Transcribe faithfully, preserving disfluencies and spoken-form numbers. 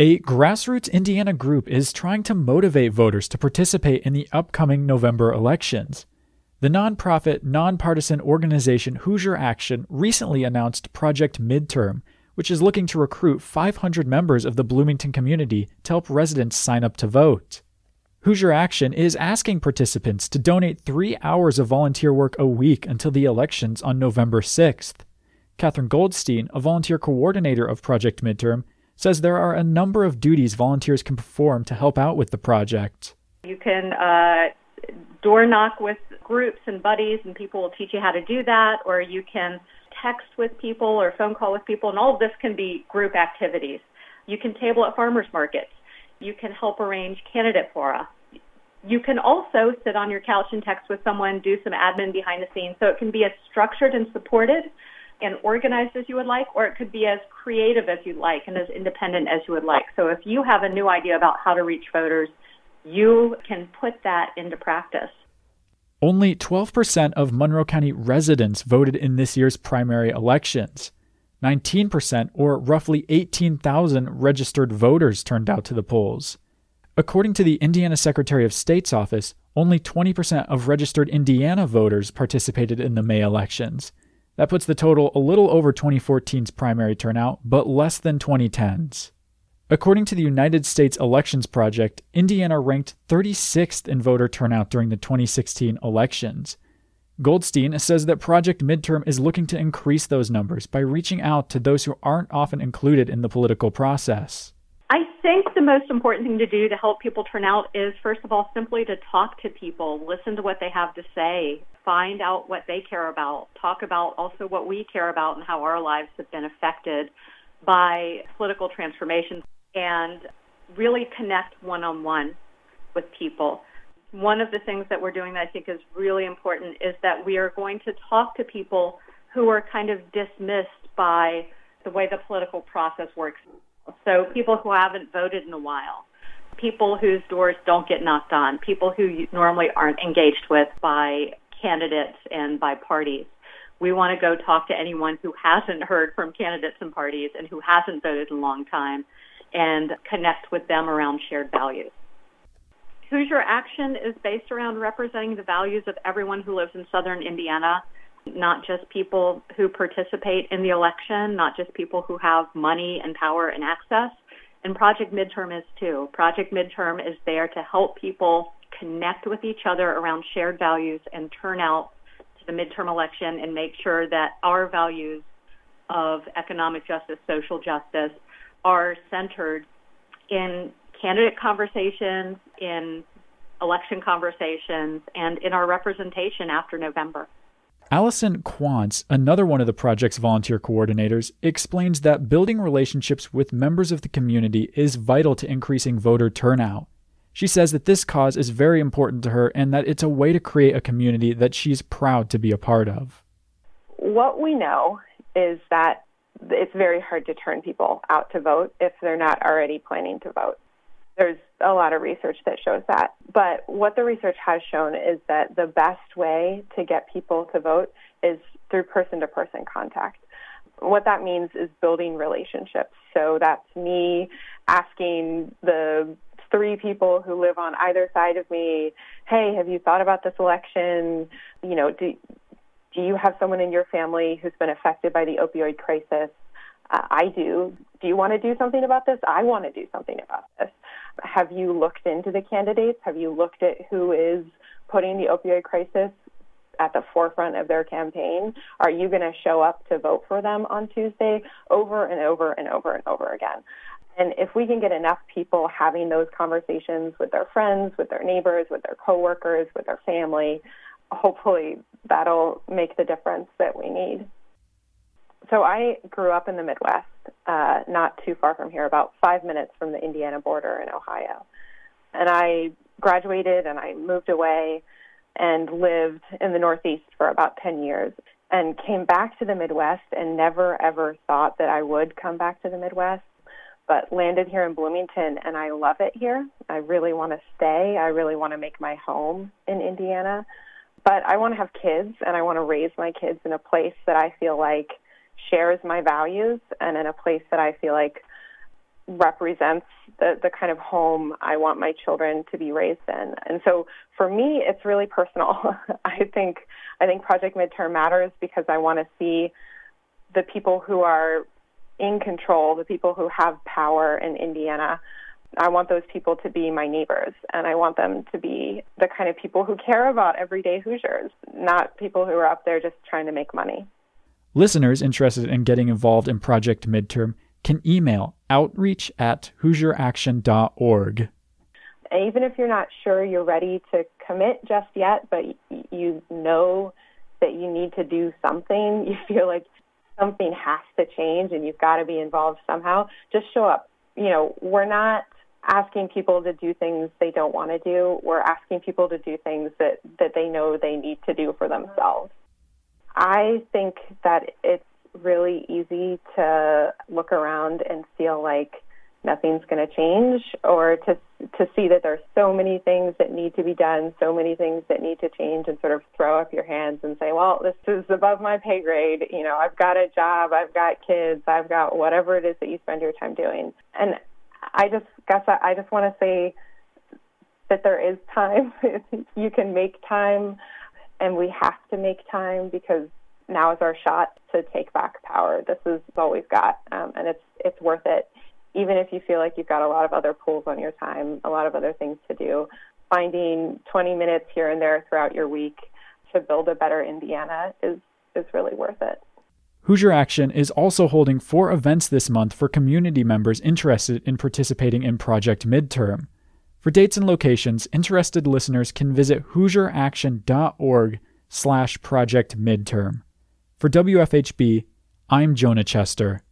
A grassroots Indiana group is trying to motivate voters to participate in the upcoming November elections. The nonprofit, nonpartisan organization Hoosier Action recently announced Project Midterm, which is looking to recruit five hundred members of the Bloomington community to help residents sign up to vote. Hoosier Action is asking participants to donate three hours of volunteer work a week until the elections on November sixth. Catherine Goldstein, a volunteer coordinator of Project Midterm, says there are a number of duties volunteers can perform to help out with the project. You can uh, door knock with groups and buddies, and people will teach you how to do that, or you can text with people or phone call with people, and all of this can be group activities. You can table at farmers markets. You can help arrange candidate fora. You can also sit on your couch and text with someone, do some admin behind the scenes. So it can be as structured and supported and organized as you would like, or it could be as creative as you'd like and as independent as you would like. So if you have a new idea about how to reach voters, you can put that into practice. Only twelve percent of Monroe County residents voted in this year's primary elections. nineteen percent, or roughly eighteen thousand registered voters, turned out to the polls. According to the Indiana Secretary of State's office, only twenty percent of registered Indiana voters participated in the May elections. That puts the total a little over twenty fourteen's primary turnout, but less than twenty ten's. According to the United States Elections Project, Indiana ranked thirty-sixth in voter turnout during the twenty sixteen elections. Goldstein says that Project Midterm is looking to increase those numbers by reaching out to those who aren't often included in the political process. I think the most important thing to do to help people turn out is, first of all, simply to talk to people, listen to what they have to say, find out what they care about, talk about also what we care about and how our lives have been affected by political transformation, and really connect one-on-one with people. One of the things that we're doing that I think is really important is that we are going to talk to people who are kind of dismissed by the way the political process works. So people who haven't voted in a while, people whose doors don't get knocked on, people who normally aren't engaged with by candidates and by parties. We want to go talk to anyone who hasn't heard from candidates and parties and who hasn't voted in a long time and connect with them around shared values. Hoosier Action is based around representing the values of everyone who lives in southern Indiana, not just people who participate in the election, not just people who have money and power and access. And Project Midterm is too. Project Midterm is there to help people connect with each other around shared values and turn out to the midterm election and make sure that our values of economic justice, social justice, are centered in candidate conversations, in election conversations, and in our representation after November. Allison Quantz, another one of the project's volunteer coordinators, explains that building relationships with members of the community is vital to increasing voter turnout. She says that this cause is very important to her and that it's a way to create a community that she's proud to be a part of. What we know is that it's very hard to turn people out to vote if they're not already planning to vote. There's a lot of research that shows that. But what the research has shown is that the best way to get people to vote is through person-to-person contact. What that means is building relationships. So that's me asking the three people who live on either side of me, hey, have you thought about this election? You know, do, do you have someone in your family who's been affected by the opioid crisis? Uh, I do. Do you want to do something about this? I want to do something about this. Have you looked into the candidates? Have you looked at who is putting the opioid crisis at the forefront of their campaign? Are you going to show up to vote for them on Tuesday? Over and over and over and over again. And if we can get enough people having those conversations with their friends, with their neighbors, with their coworkers, with their family, hopefully that'll make the difference that we need. So I grew up in the Midwest, uh, not too far from here, about five minutes from the Indiana border in Ohio. And I graduated and I moved away and lived in the Northeast for about ten years and came back to the Midwest and never, ever thought that I would come back to the Midwest, but landed here in Bloomington and I love it here. I really want to stay. I really want to make my home in Indiana. But I want to have kids and I want to raise my kids in a place that I feel like shares my values and in a place that I feel like represents the, the kind of home I want my children to be raised in. And so for me, it's really personal. I think I think Project Midterm matters because I want to see the people who are in control, the people who have power in Indiana. I want those people to be my neighbors, and I want them to be the kind of people who care about everyday Hoosiers, not people who are up there just trying to make money. Listeners interested in getting involved in Project Midterm can email outreach at hoosier action dot org. Even if you're not sure you're ready to commit just yet, but you know that you need to do something, you feel like something has to change and you've got to be involved somehow, just show up. You know, we're not asking people to do things they don't want to do. We're asking people to do things that, that they know they need to do for themselves. I think that it's really easy to look around and feel like nothing's going to change, or to to see that there's so many things that need to be done, so many things that need to change, and sort of throw up your hands and say, well, this is above my pay grade. You know, I've got a job, I've got kids, I've got whatever it is that you spend your time doing. And I just guess I just want to say that there is time. You can make time, and we have to make time, because now is our shot to take back power. This is all we've got, um, and it's it's worth it. Even if you feel like you've got a lot of other pulls on your time, a lot of other things to do, finding twenty minutes here and there throughout your week to build a better Indiana is, is really worth it. Hoosier Action is also holding four events this month for community members interested in participating in Project Midterm. For dates and locations, interested listeners can visit hoosier action dot org slash project midterm. For W F H B, I'm Jonah Chester.